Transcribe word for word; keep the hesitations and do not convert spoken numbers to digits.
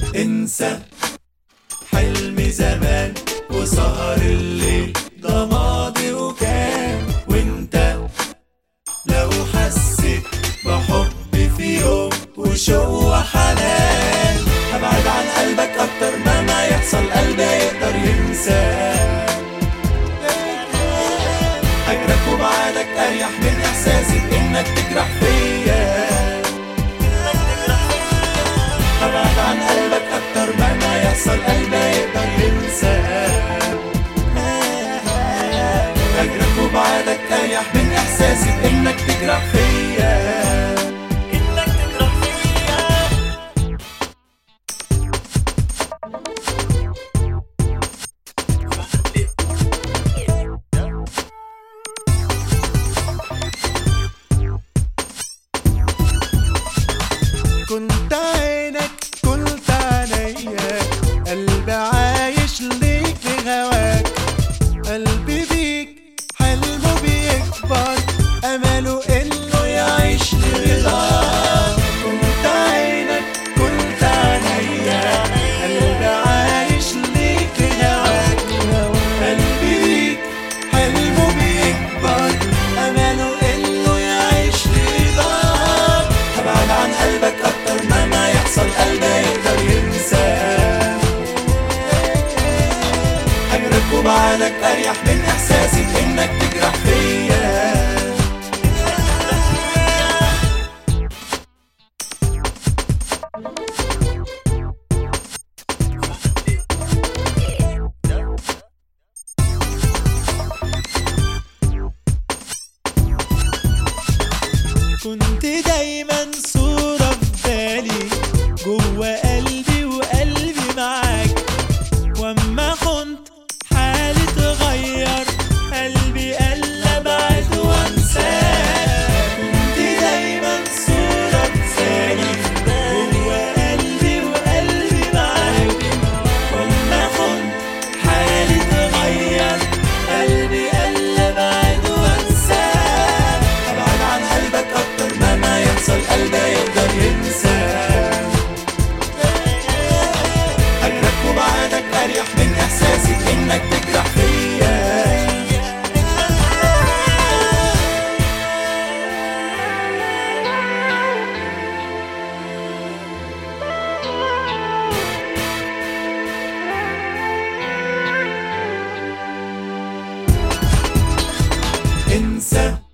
انسى حلم زمان وسهر الليل، ده ماضي وكان. وانت لو حسيت بحب في يوم وشوق وحنان، هبعد عن قلبك اكتر ما ما يحصل، قلبي يقدر ينسى. هجرك وبعدك اريح من احساسي انك تجرح فيا. هبعد عن قلبك اكتر ما ما يحصل، قلبي يقدر ينسى. هجرك وبعدك اريح من احساسي انك تجرح فيا. كنت عينك كنت عينيا، قلبي عايش ليك لهواك. قلبي بيك حلمه بيكبر، امله انه يعيش لرضاك. كنت عينك كنت عينيا، قلبي عايش ليك لهواك. قلبي بيك حلمه بيكبر، امله انه يعيش لرضاك. هبعد عن قلبك اكتر ما ما يحصل، قلبي يقدر ينسى. هجرك وبعدك اريح من احساسي انك تجرح فيا. كنت دايما صورة في بالي جوا قلبي وقلبي معاك، واما كنت حالي اتغير قلبي قال ابعد وانساك. كنت دايما صورة في بالي جوا قلبي وقلبي معاك، واما كنت حالي اتغير قلبي قال ابعد وانساك. هبعد عن قلبك اكتر ما ما يحصل، قلبي يقدر ينسى. هجرك وبعدك اريح من احساسي انك تجرح فيا. انسى